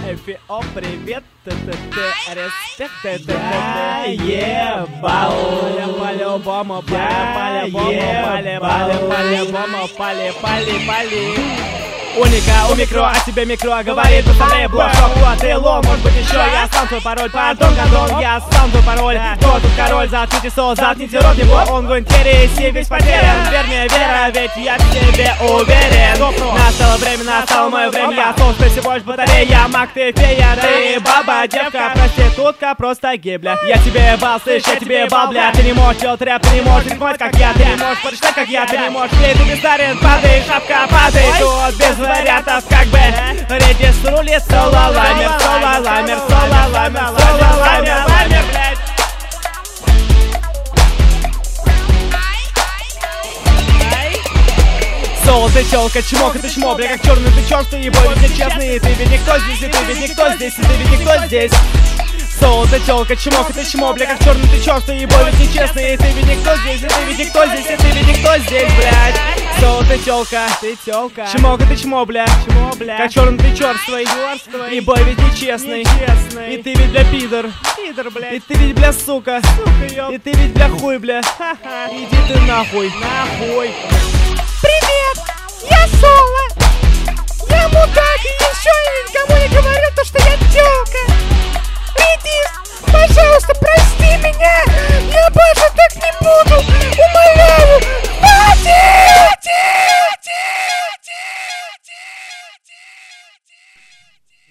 О, привет, респект, Я ебал. по-любому, пали. Уника, у микро, а тебе микро говорит, повторяй блок, кто ты, лол, может быть еще я сам твой пароль, пардон, гадон, я сам твой пароль, кто тут король, заткните сол, заткните рот его, он в интересе весь потерян, верь мне, вера, ведь я в тебе уверен, настало время, настало мое время, я сол, что всего лишь батарея, маг, ты фея, ты баба, девка, проститутка, просто гибля, я тебе ебал, слышь, я тебе ебал, бля, ты не можешь делать рэп, ты не можешь рифмовать, как я, ты не можешь почитать, как я, ты не можешь петь, ты бездарен, падай, шапка, падай, тут без вариантов, как бы редис рулит, соло-ламер, блядь. Соло, ты тёлка, чмок, это чмо, бля, как черный ты черт, ты ебой, ведь не честный, ты ведь никто здесь, и ты ведь никто здесь, и ты ведь никто здесь. Соло, ты тёлка, чмок, это чмо, бля, как черный ты черт, ты ебой, ведь не честный, и ты ведь никто здесь, и ты ведь никто здесь, и ты ведь никто здесь, блядь. Соло, ты тёлка, чмок, это чмо, бля, как черный ты черствый, и бой ведь нечестный, и ты ведь бля пидор, блядь, и ты ведь бля сука, и ты ведь бля хуй, бля, иди ты нахуй. Привет, я Соло. Я мудак и еще никому не говорил то, что я тёлка. Иди